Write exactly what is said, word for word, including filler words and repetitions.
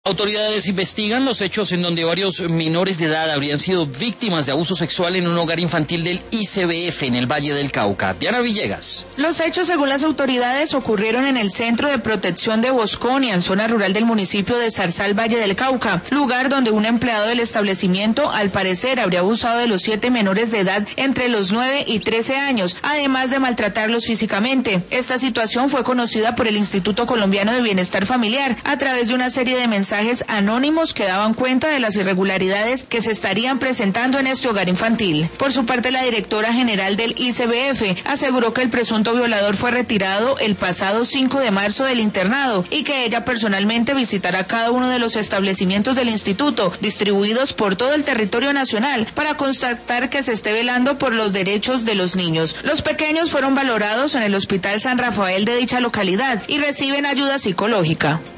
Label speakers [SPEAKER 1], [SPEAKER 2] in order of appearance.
[SPEAKER 1] Autoridades investigan los hechos en donde varios menores de edad habrían sido víctimas de abuso sexual en un hogar infantil del I C B F en el Valle del Cauca. Diana Villegas.
[SPEAKER 2] Los hechos, según las autoridades, ocurrieron en el Centro de Protección de Bosconia, en zona rural del municipio de Zarzal, Valle del Cauca, lugar donde un empleado del establecimiento, al parecer, habría abusado de los siete menores de edad entre los nueve y trece años, además de maltratarlos físicamente. Esta situación fue conocida por el Instituto Colombiano de Bienestar Familiar a través de una serie de mensajes anónimos que daban cuenta de las irregularidades que se estarían presentando en este hogar infantil. Por su parte, la directora general del I C B F aseguró que el presunto violador fue retirado el pasado cinco de marzo del internado y que ella personalmente visitará cada uno de los establecimientos del instituto distribuidos por todo el territorio nacional para constatar que se esté velando por los derechos de los niños. Los pequeños fueron valorados en el Hospital San Rafael de dicha localidad y reciben ayuda psicológica.